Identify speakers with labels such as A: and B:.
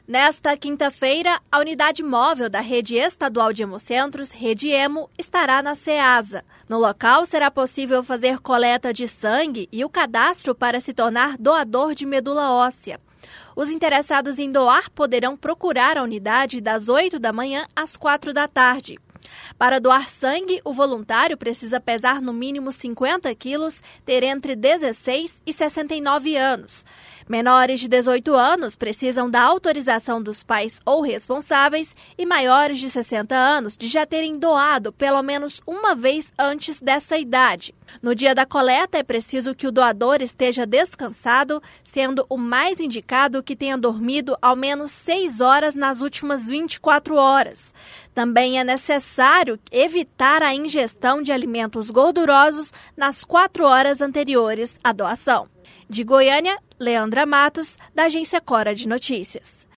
A: Nesta quinta-feira, a unidade móvel da Rede Estadual de Hemocentros, Rede Hemo, estará na Ceasa. No local, será possível fazer coleta de sangue e o cadastro para se tornar doador de medula óssea. Os interessados em doar poderão procurar a unidade das 8 da manhã às 4 da tarde. Para doar sangue, o voluntário precisa pesar no mínimo 50 quilos, ter entre 16 e 69 anos. Menores de 18 anos precisam da autorização dos pais ou responsáveis e maiores de 60 anos de já terem doado pelo menos uma vez antes dessa idade. No dia da coleta, é preciso que o doador esteja descansado, sendo o mais indicado que tenha dormido ao menos 6 horas nas últimas 24 horas. Também é necessário evitar a ingestão de alimentos gordurosos nas 4 horas anteriores à doação. De Goiânia, Leandra Matos, da Agência Cora de Notícias.